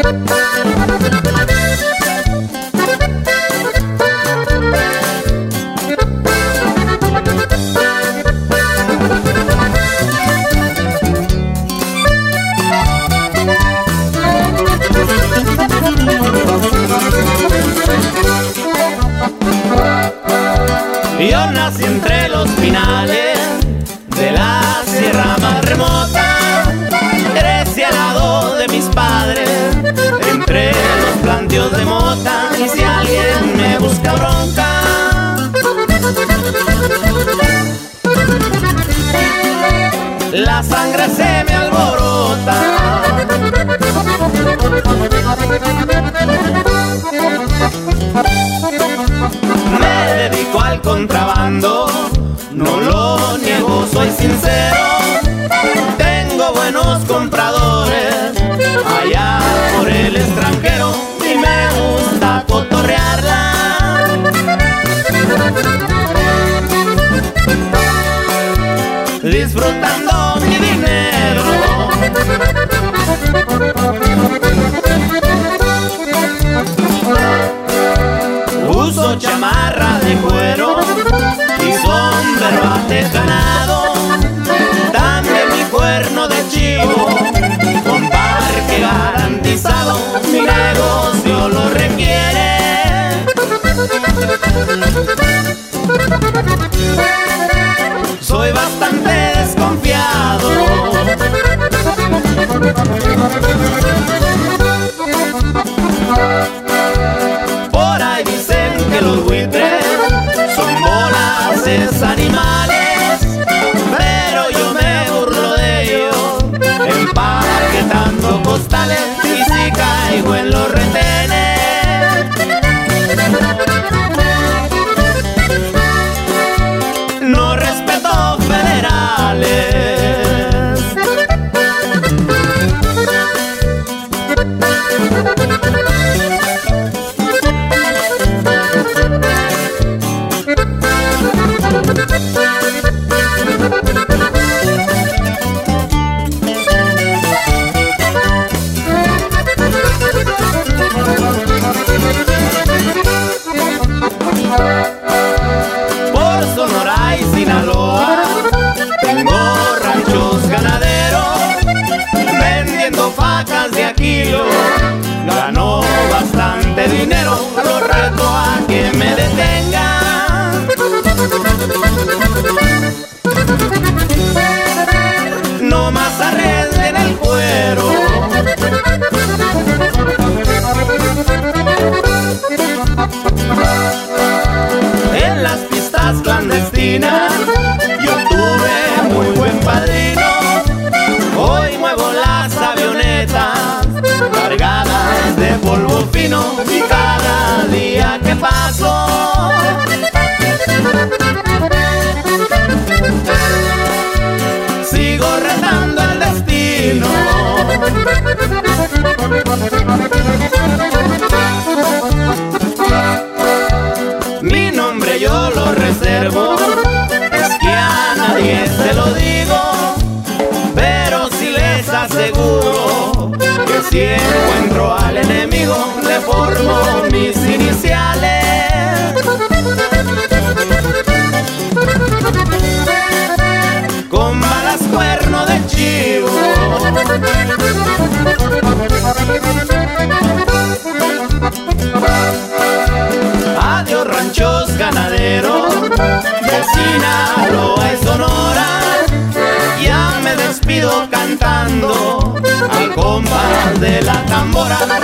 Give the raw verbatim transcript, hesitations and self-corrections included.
Yo nací entre los pinales de la sierra más remota, crecí al lado de mis padres, entre los plantíos de mota, y si alguien me busca bronca, la sangre se me alborota. Me dedico al contrabando, no lo niego, soy sincero. Tengo buenos compradores allá por el extranjero y me gusta cotorrearla, disfrutando mi dinero. Uso chamarra de cuero y sombrero ganado, también mi cuerno de chivo, con parque garantizado, mi negocio lo requiere. Soy bastante desconfiado, por ahí dicen que los buitres son voraces animales, pero yo me burlo de ellos, empaquetando costales, y si caigo en los retenes, no respeto federales. Por Sonora y Sinaloa tengo ranchos ganaderos, vendiendo facas de a kilo, gano bastante dinero, lo reto a que me detengan. No más arriesguen el cuero, en las pistas clandestinas yo tuve muy buen padrino. Hoy muevo las avionetas cargadas de polvo fino, y cada día que paso sigo retando al destino. Mi nombre yo lo reservo, es que a nadie se lo digo, pero si les aseguro que si encuentro al enemigo le formo mis iniciales. Con balas cuerno de chivo, adiós ranchos ganaderos de Sinaloa y Sonora, ya me despido cantando al compás de la tambora.